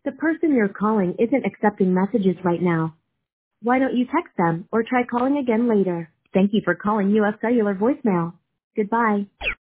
The person you're calling isn't accepting messages right now. Why don't you text them or try calling again later? Thank you for calling US Cellular voicemail. Goodbye.